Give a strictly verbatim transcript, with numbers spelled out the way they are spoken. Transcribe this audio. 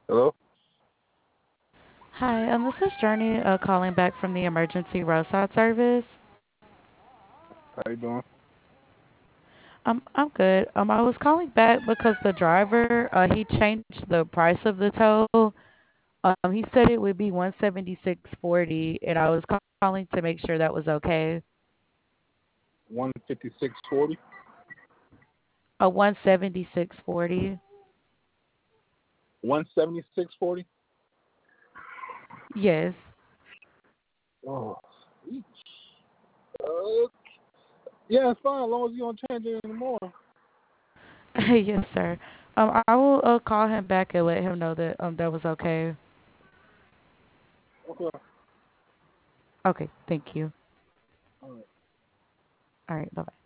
Hello? Hi, um, this is Journey uh, calling back from the emergency roadside service. How you doing? Um, I'm good. Um, I was calling back because the driver, uh, he changed the price of the tow. Um, he said it would be one seventy six forty, and I was calling to make sure that was okay. one fifty-six forty? A one seventy six forty. one seventy-six forty? Yes, Oh, eesh. Uh, yeah, it's fine as long as you don't change it anymore. yes, sir. Um, I will uh, call him back and let him know that um that was okay. Okay. Okay, thank you. All right. All right, bye bye.